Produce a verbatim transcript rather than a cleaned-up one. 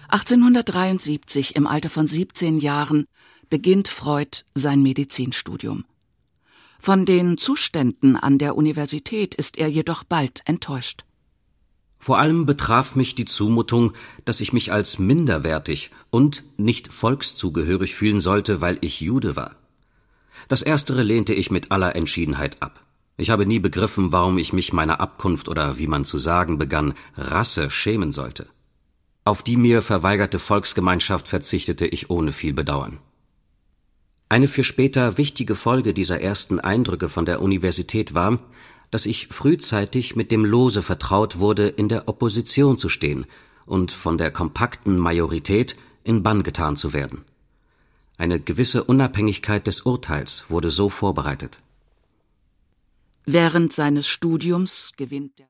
achtzehnhundertdreiundsiebzig, im Alter von siebzehn Jahren, beginnt Freud sein Medizinstudium. Von den Zuständen an der Universität ist er jedoch bald enttäuscht. Vor allem betraf mich die Zumutung, dass ich mich als minderwertig und nicht volkszugehörig fühlen sollte, weil ich Jude war. Das Erstere lehnte ich mit aller Entschiedenheit ab. Ich habe nie begriffen, warum ich mich meiner Abkunft oder, wie man zu sagen begann, Rasse schämen sollte. Auf die mir verweigerte Volksgemeinschaft verzichtete ich ohne viel Bedauern. Eine für später wichtige Folge dieser ersten Eindrücke von der Universität war, dass ich frühzeitig mit dem Lose vertraut wurde, in der Opposition zu stehen und von der kompakten Majorität in Bann getan zu werden. Eine gewisse Unabhängigkeit des Urteils wurde so vorbereitet. Während seines Studiums gewinnt er